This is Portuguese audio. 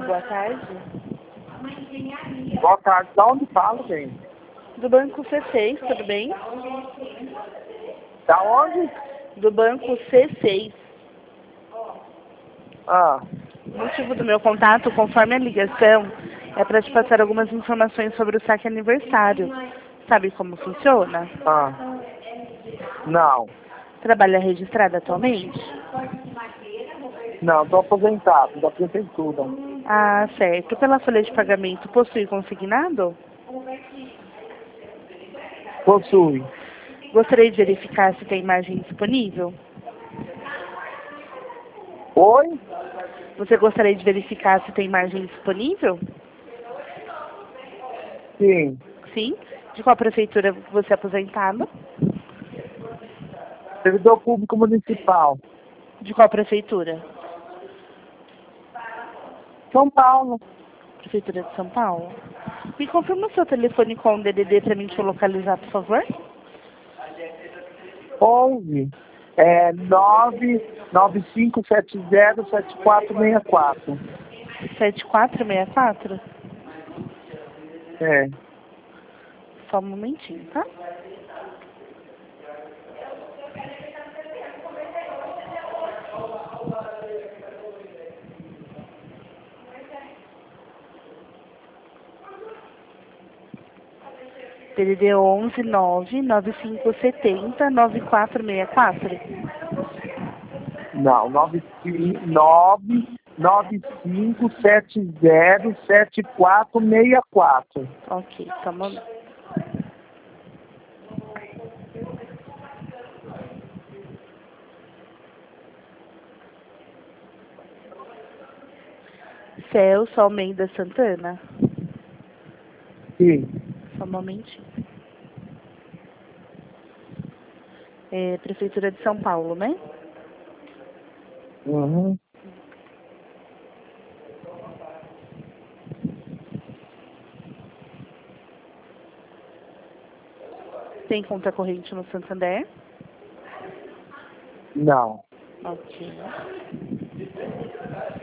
boa tarde. Boa tarde. Da onde fala, bem? Do Banco C6, tudo bem? Da onde? Do Banco C6. Ah, O motivo do meu contato, conforme a ligação, é para te passar algumas informações sobre o saque aniversário. Sabe como funciona? não. Trabalha registrado atualmente? Não, tô aposentado da prefeitura. Ah, certo. Pela folha de pagamento, possui consignado? Possui. Gostaria de verificar se tem margem disponível? Oi? Você gostaria de verificar se tem margem disponível? Sim. Sim. De qual prefeitura você é aposentado? Servidor público municipal. De qual prefeitura? São Paulo. Prefeitura de São Paulo. Me confirma o seu telefone com o DDD para mim te localizar, por favor? 11 995707464. 7464? É. Só um momentinho, tá? DDD 11 99570 9464. Não, 995707464. Ok, só um momento. Celso Almeida Santana? Sim. Só um momentinho. É, Prefeitura de São Paulo, né? Uhum. Tem conta corrente no Santander? Não. Ok.